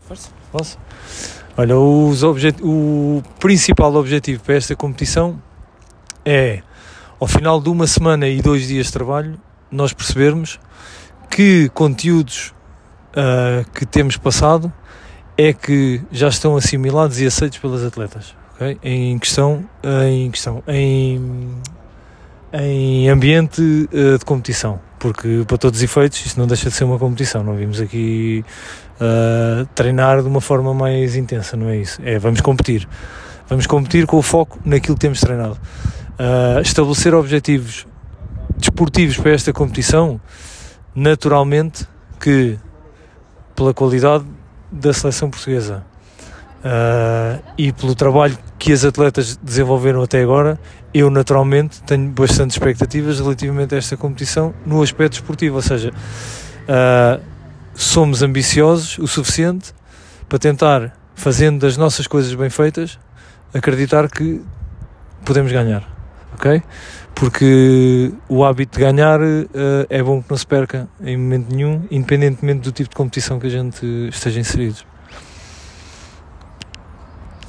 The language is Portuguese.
Posso? Olha, o principal objetivo para esta competição é, ao final de uma semana e 2 dias de trabalho, nós percebermos que conteúdos que temos passado é que já estão assimilados e aceitos pelas atletas, okay? Em ambiente de competição, porque para todos os efeitos isto não deixa de ser uma competição, não vimos aqui treinar de uma forma mais intensa, não é isso, vamos competir com o foco naquilo que temos treinado. Estabelecer objetivos desportivos para esta competição, naturalmente que pela qualidade da seleção portuguesa e pelo trabalho que as atletas desenvolveram até agora, eu naturalmente tenho bastante expectativas relativamente a esta competição no aspecto esportivo, ou seja, somos ambiciosos o suficiente para tentar, fazendo das nossas coisas bem feitas, acreditar que podemos ganhar, ok? Porque o hábito de ganhar é bom que não se perca em momento nenhum, independentemente do tipo de competição que a gente esteja inserido.